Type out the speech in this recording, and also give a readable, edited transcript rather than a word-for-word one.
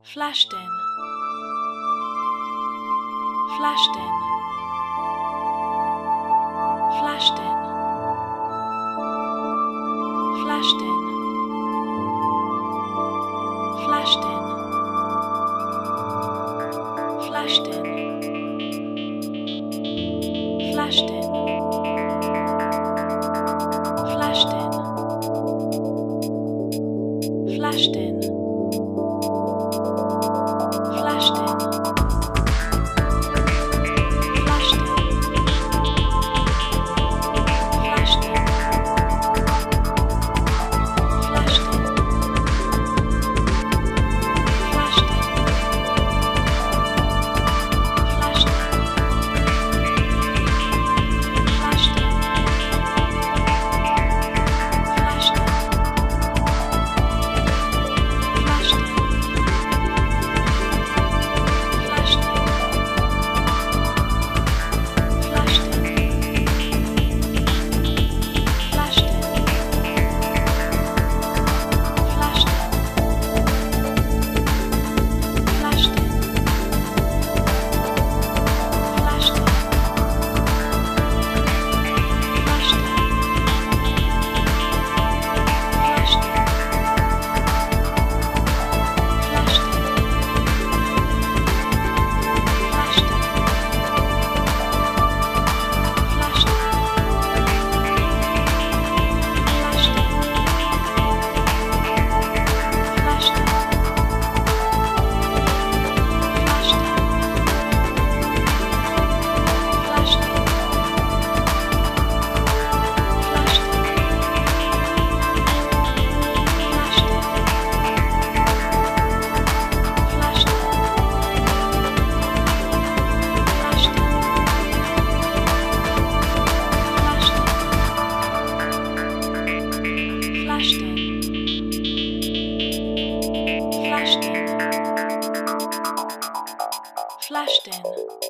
flashed in, flashed in, flashed in, flashed in, flashed in, flashed in, flashed in, flashed in, flashed in, flashed in, flashed in, flashed in, flashed in, flashed in, flashed in, flashed in, flashed in, flashed in.